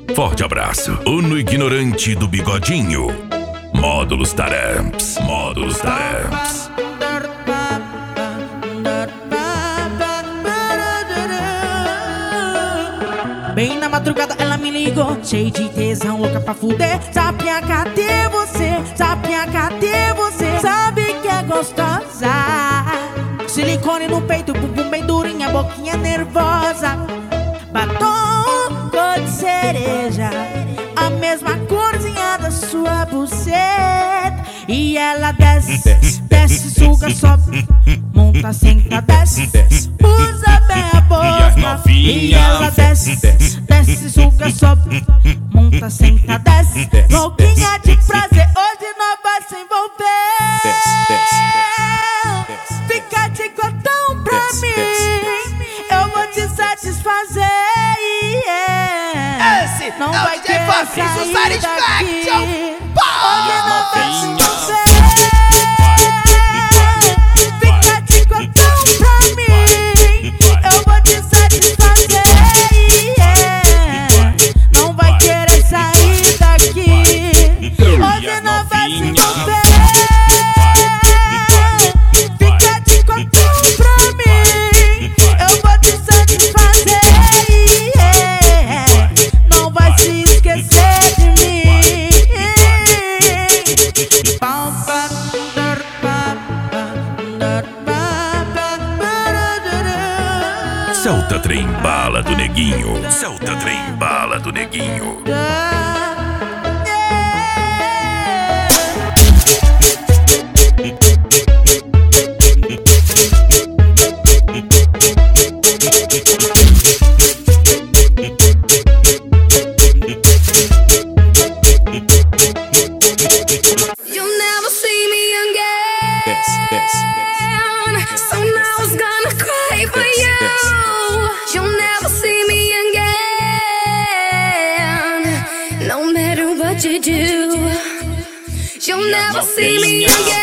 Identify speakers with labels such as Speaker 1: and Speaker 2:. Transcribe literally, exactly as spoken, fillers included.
Speaker 1: Forte abraço. Uno ignorante do bigodinho. Módulos Taramps. Módulos Taramps.
Speaker 2: Bem na madrugada ela me ligou, cheio de tesão, louca pra fuder. Sapinha, cadê você? Sapinha, cadê você? Sabe que é gostosa. Silicone no peito, bumbum bem durinha, boquinha nervosa. Batom cor de cereja, a mesma corzinha da sua buceta. E ela desce, desce, desce, suga, sobe, monta, senta, desce, desce, usa bem a boca. E ela desce, desce, desce, suga, sobe, monta, senta, desce, louquinha de prazer, hoje nós vai se envolver. Fica de cotão pra mim, eu vou te satisfazer.
Speaker 3: Esse
Speaker 2: não
Speaker 3: é
Speaker 2: vai
Speaker 3: o D J Fabrício Satisfaction.
Speaker 2: Hoje nós vai se envolver. Fica de cotão pra mim, eu vou te satisfazer. Não vai querer sair daqui. Hoje nós vai se envolver. Fica de cotão pra mim, eu vou te satisfazer. Não vai se esquecer de mim.
Speaker 1: Solta trem bala do neguinho. Solta trem bala do neguinho.
Speaker 4: You'll never see me again. So now I was gonna cry for you. You'll never see me again. No matter what you do, you'll never see me again.